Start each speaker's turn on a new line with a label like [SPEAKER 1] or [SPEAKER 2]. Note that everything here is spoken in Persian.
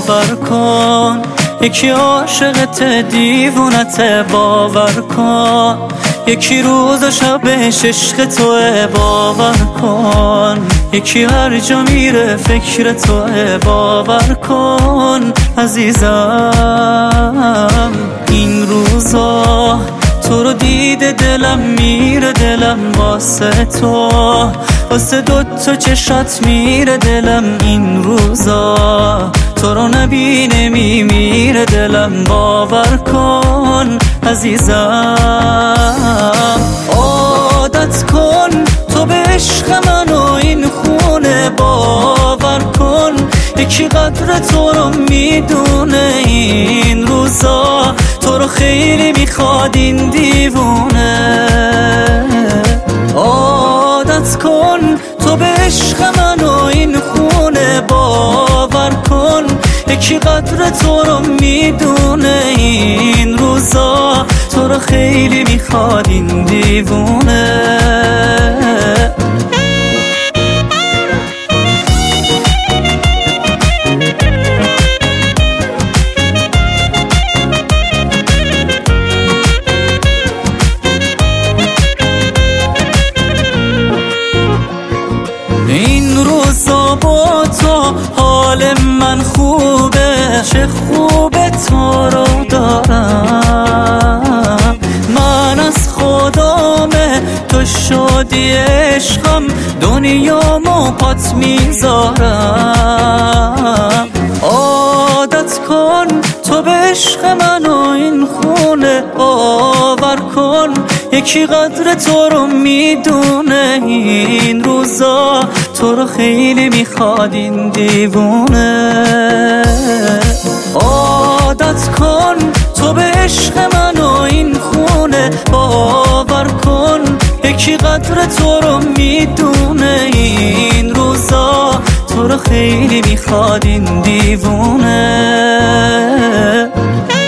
[SPEAKER 1] باور کن، یکی عاشقت دیوونت باور کن، یکی روز و شبش عشق توه باور کن، یکی هر جا میره فکر توه باور کن عزیزم. این روزا تو رو دیده دلم میره، دلم واسه تو، واسه دوتا چشات میره دلم. این روزا تو رو نبینه میمیره دلم باور کن عزیزم. عادت کن تو به عشق من و این خونه باور کن، یکی قدر تو رو میدونه. این روزا تو رو خیلی میخواد این دیوونه. عادت کن تو به عشق من و این خونه باور کن، یکی قدر تو رو میدونه. این روزا تو رو خیلی میخواد این دیوونه. این روزا با تو حال من خوبه، چه خوبه تو رو دارم. من از خدامه تو شدی عشقم، دنیامو پات میذارم. عادت کن تو به عشق من و این خونه باور کن، یکی قدر تو رو میدونه. این روزا تو رو خیلی میخواد این دیوونه. عادت کن تو به عشق من و این خونه باور کن، یکی قدر تو رو میدونه. این روزا تو رو خیلی میخواد این دیوونه.